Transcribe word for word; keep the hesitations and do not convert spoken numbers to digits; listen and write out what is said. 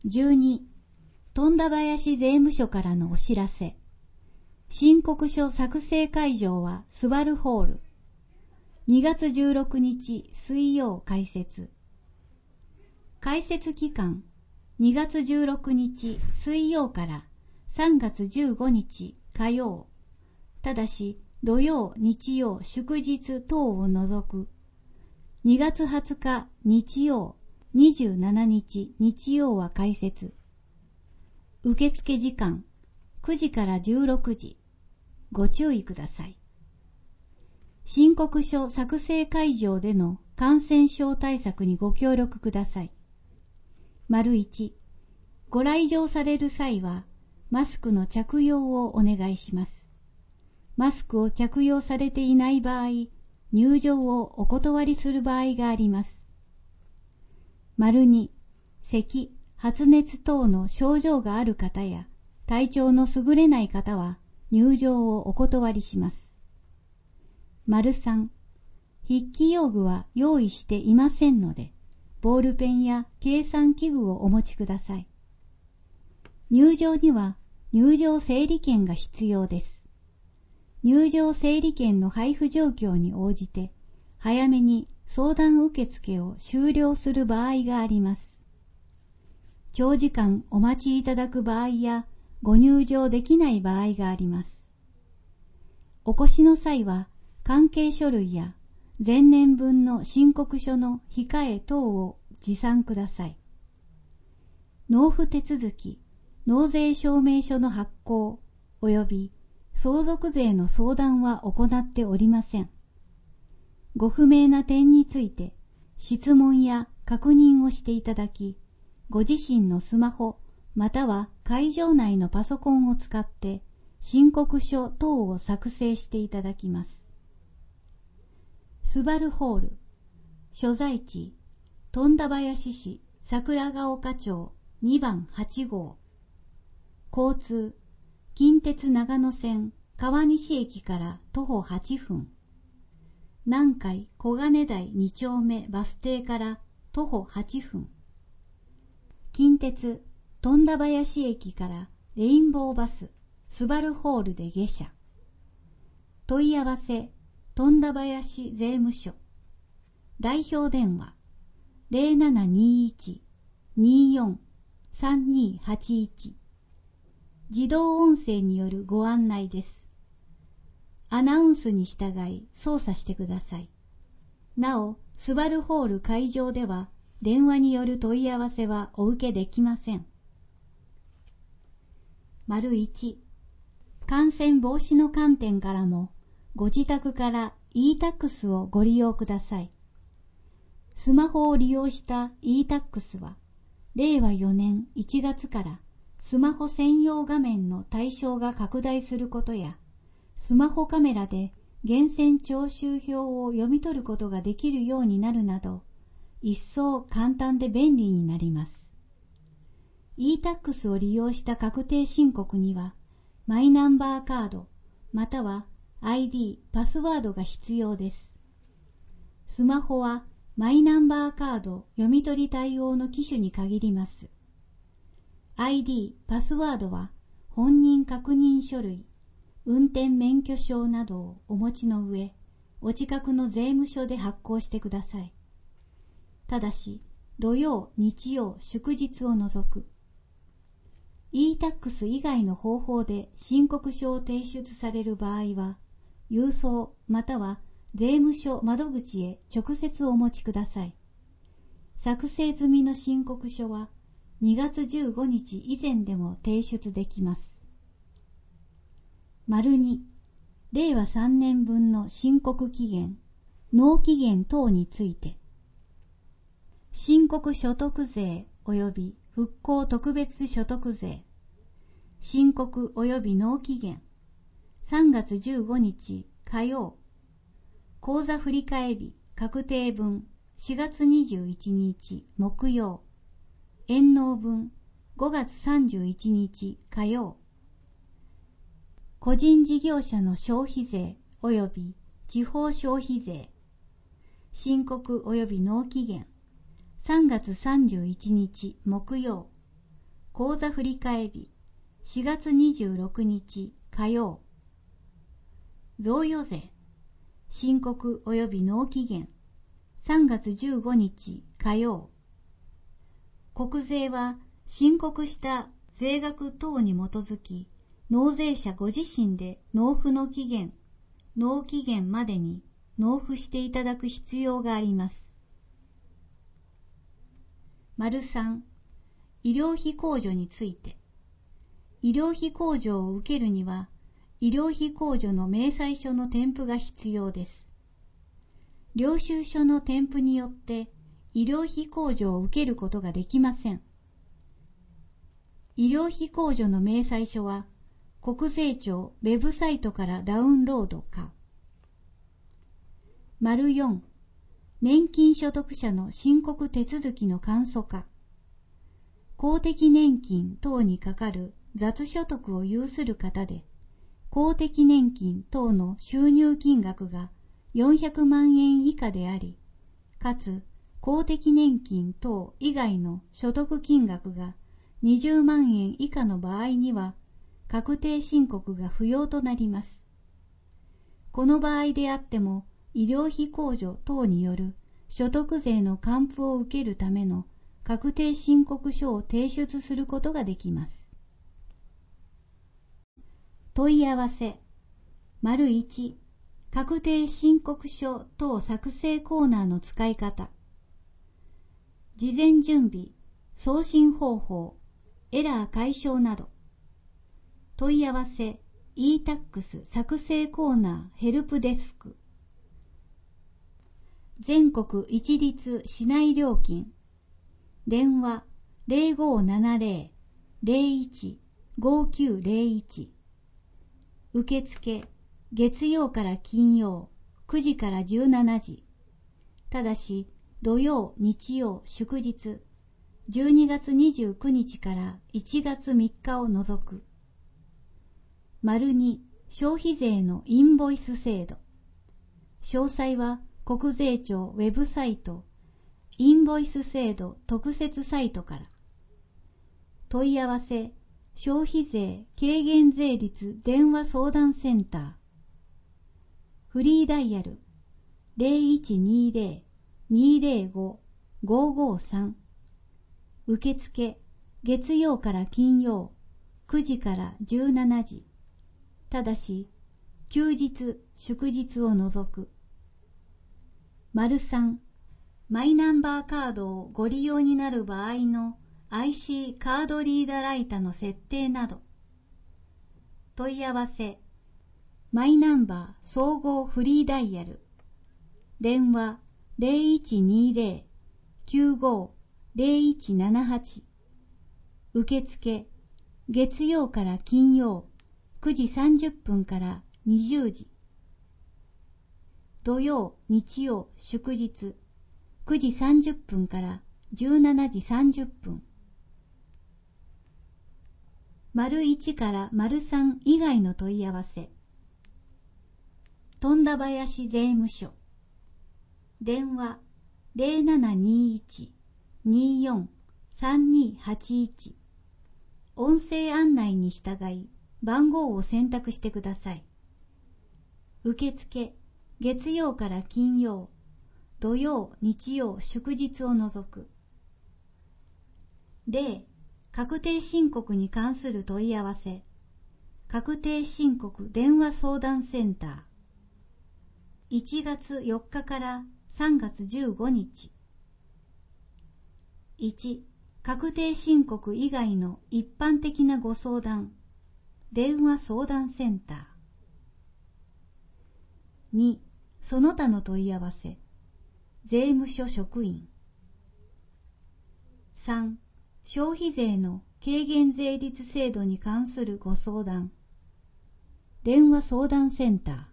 じゅうに、富田林税務署からのお知らせ。申告書作成会場はスバルホール。にがつじゅうろくにち水曜開設。開設期間、にがつじゅうろくにち水曜からさんがつじゅうごにち火曜。ただし、土曜、日曜、祝日等を除く。にがつはつか日曜、にじゅうしちにち日曜は開設。受付時間、くじからじゅうろくじ。ご注意ください。申告書作成会場での感染症対策にご協力ください。丸いち、ご来場される際は、マスクの着用をお願いします。マスクを着用されていない場合、入場をお断りする場合があります。丸に、咳、発熱等の症状がある方や、体調の優れない方は、入場をお断りします。丸さん、筆記用具は用意していませんので、ボールペンや計算器具をお持ちください。入場には入場整理券が必要です。入場整理券の配布状況に応じて、早めに相談受付を終了する場合があります。長時間お待ちいただく場合や、ご入場できない場合があります。お越しの際は、関係書類や前年分の申告書の控え等を持参ください。納付手続き、納税証明書の発行及び相続税の相談は行っておりません。ご不明な点について質問や確認をしていただき、ご自身のスマホまたは会場内のパソコンを使って申告書等を作成していただきます。スバルホール、所在地、富田林市桜ヶ丘町にばんはちごう。交通、近鉄長野線川西駅から徒歩はっぷん。南海小金台にちょうめバス停から徒歩はっぷん。近鉄富田林駅からレインボーバススバルホールで下車。問い合わせ富田林税務署。代表電話 ゼロななにいち によん さんにはちいち。自動音声によるご案内です。アナウンスに従い操作してください。なお、スバルホール会場では電話による問い合わせはお受けできません。丸いち、感染防止の観点からも、ご自宅から イータックス をご利用ください。スマホを利用した イータックス は、れいわよねんいちがつからスマホ専用画面の対象が拡大することや、スマホカメラで源泉徴収票を読み取ることができるようになるなど、一層簡単で便利になります。イータックス を利用した確定申告には、マイナンバーカード、または アイディー、パスワードが必要です。スマホはマイナンバーカード読み取り対応の機種に限ります。アイディー、パスワードは本人確認書類、運転免許証などをお持ちの上、お近くの税務署で発行してください。ただし、土曜、日曜、祝日を除く。イータックス 以外の方法で申告書を提出される場合は、郵送または税務署窓口へ直接お持ちください。作成済みの申告書はにがつじゅうごにち以前でも提出できます。丸に、れいわさんねんぶんの申告期限、納期限等について、申告所得税及び復興特別所得税、申告及び納期限、さんがつじゅうごにち火曜、口座振替日確定分しがつにじゅういちにち木曜、延納分ごがつさんじゅういちにち火曜、個人事業者の消費税及び地方消費税、申告及び納期限さんがつさんじゅういちにち木曜、 口座振替日しがつにじゅうろくにち火曜。贈与税申告及び納期限さんがつじゅうごにち火曜。国税は申告した税額等に基づき納税者ご自身で納付の期限、納期限までに納付していただく必要があります。丸さん、医療費控除について。医療費控除を受けるには、医療費控除の明細書の添付が必要です。領収書の添付によって医療費控除を受けることができません。医療費控除の明細書は、国税庁ウェブサイトからダウンロードか。丸よん、年金所得者の申告手続きの簡素化。公的年金等にかかる雑所得を有する方で、公的年金等の収入金額がよんひゃくまんえん以下であり、かつ公的年金等以外の所得金額がにじゅうまんえん以下の場合には、確定申告が不要となります。この場合であっても、医療費控除等による所得税の還付を受けるための確定申告書を提出することができます。問い合わせ。丸いち、確定申告書等作成コーナーの使い方。事前準備、送信方法、エラー解消など。問い合わせ イータックス 作成コーナーヘルプデスク。全国一律市内料金。電話 ゼロごーななゼロ ゼロいち ごきゅうゼロいち。受付月曜から金曜くじからじゅうしちじ。ただし土曜、日曜、祝日じゅうにがつにじゅうくにちからいちがつみっかを除く。丸に、消費税のインボイス制度。詳細は国税庁ウェブサイト、インボイス制度特設サイトから。問い合わせ、消費税軽減税率電話相談センター。フリーダイヤル ゼロいちにゼロ にゼロご ごごさん。受付月曜から金曜くじからじゅうしちじ。ただし、休日、祝日を除く。丸さん、マイナンバーカードをご利用になる場合の アイシー カードリーダーライタの設定など。問い合わせ、マイナンバー総合フリーダイヤル。電話ゼロいちにゼロ きゅうご ゼロいちななはち。受付、月曜から金曜くじさんじゅっぷんからにじゅうじ。土曜、日曜、祝日くじさんじゅっぷんからじゅうしちじさんじゅっぷん。丸いちから丸さん以外の問い合わせ。富田林税務署。電話ゼロななにいち によん さんにはちいち。音声案内に従い番号を選択してください。受付月曜から金曜、土曜、日曜、祝日を除く。例、確定申告に関する問い合わせ。確定申告電話相談センター。いちがつよっかからさんがつじゅうごにち。いち、確定申告以外の一般的なご相談。電話相談センター。に、その他の問い合わせ。税務署職員。さん、消費税の軽減税率制度に関するご相談。電話相談センター。